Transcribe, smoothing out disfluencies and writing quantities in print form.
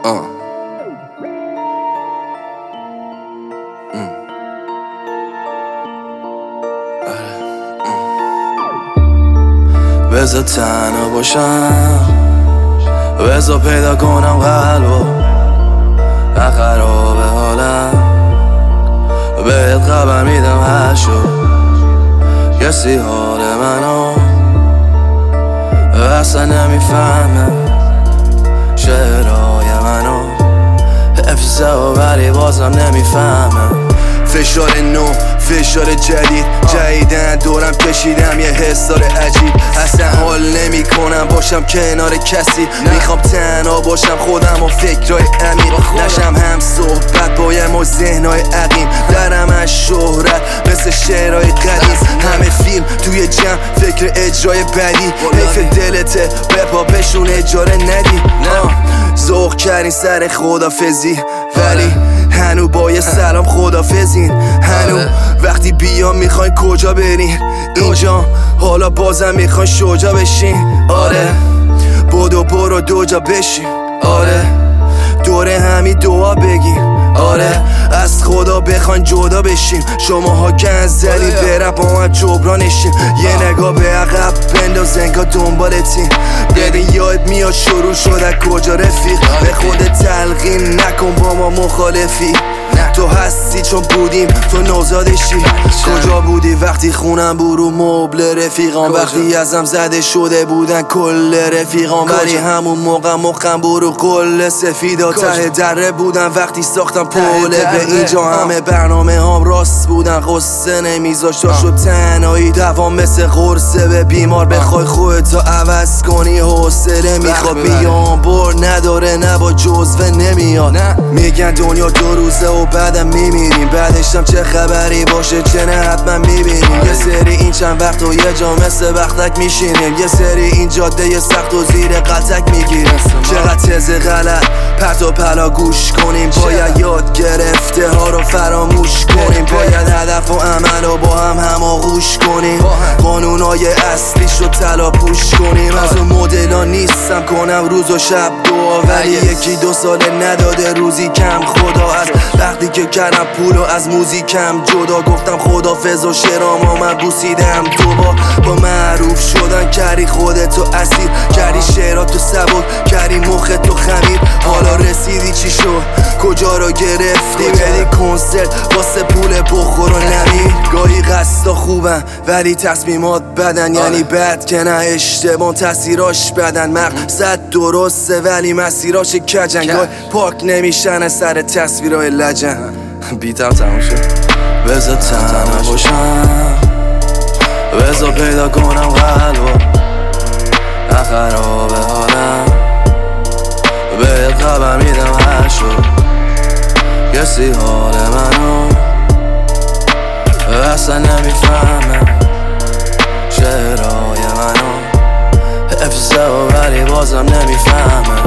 بذار تنها باشم، بذار پیدا کنم قلبو خراب حالم، بهت خبر میدم هر شد کسی حال منو اصلا نمیفهمه، شعرهای منو حفظه و ولی بازم نمیفهمه. فشار نو، فشار جدیدن دورم کشیدم یه حسار عجیب، اصلا حال نمی کنم باشم کنار کسی، میخوام تنها باشم خودم و فکرهای عمیق، نشم هم صحبت بایم و ذهنهای عقیم، درم از شهرت مثل شعرهای قدیم، همه فیلم توی جمع فکر اجرای بدی، حیف دلته بپا بشون اجاره ندی، ذوق کردین سر خدافزی ولی هنو با یه سلام خدافزین، هنو وقتی بیام میخواین کجا برین اینجا، حالا بازم میخواین شجا بشین، آره بدو برو دو جا بشین، آره دوره همین دعا بگیم، آره از خدا بخواین جدا بشیم، شماها گند زدید برم با من جبرانشیم، یه نگاه به عقب بنداز انگار دنبالتیم، بدین یاد میاد شروع شد کجا رفیق، به خودت تلقین نکن با ما مخالفی، تو هستی چون بودیم تو نوزادشی، کجا بودی وقتی خونم برو مبل رفیقان، وقتی ازم زده شده بودن کل رفیقان، ولی همون موقع مخم برو قل سفیدا، ته دره بودن وقتی ساختم پوله به اینجا، همه برنامه هم راست بودن قصه نمیذاشت، شد تنهایی دوام مثل قرصه به بیمار، بخوای خودتو عوض کنی حوصله میخواد، بیام بر نداره نه با جزوه نمیاد، میگن دنیا دو روزه و بعدم میمیریم، بعدشم چه خبری باشه چه نه حتما میبینیم، یه سری این چند وقت و یه جا مثل وقتک میشینیم، یه سری این جاده یه سخت و زیر قطک میگیریم، چقدر تز غلط پرت و پلا گوش کنیم، باید یاد گرفته ها رو فراموش کنیم، باید هدف و عمل رو با هم هماغوش کنیم، قانونای اصلیش رو تلاپوش کنیم، از اون مدلا نیستم کنم روز و شب دعا، ولی یکی دو ساله نداده روزی کم خدا، از وقتی که کردم پولو از موزیکم جدا، گفتم خدافظ و شعرامو من بوسیدم دوبار، با معروف شدن کردی خودتو اسیر، کردی شعراتو سبک کردی مختو خمیر، حالا رسیدی چی شد کجا رو گرفتی، بدی کنسرت واسه پول بخور و نمیر، گاهی قصدا خوبن ولی تصمیمات بدن، یعنی بد که نه اشتباه تاثیراش بدن، مقصد درسته ولی مسیراش کجن، گاهی پاک نمیشن سر تصویرهای لجن. بیتم تموم شد، بذار تنها باشم، بذار پیدا کنم قلبو خراب حالم، بهت خبر میدم هر شد کسی حال منو اصلا نمیفهمه، شعرهای منو حفظه و ولی بازم نمیفهمه.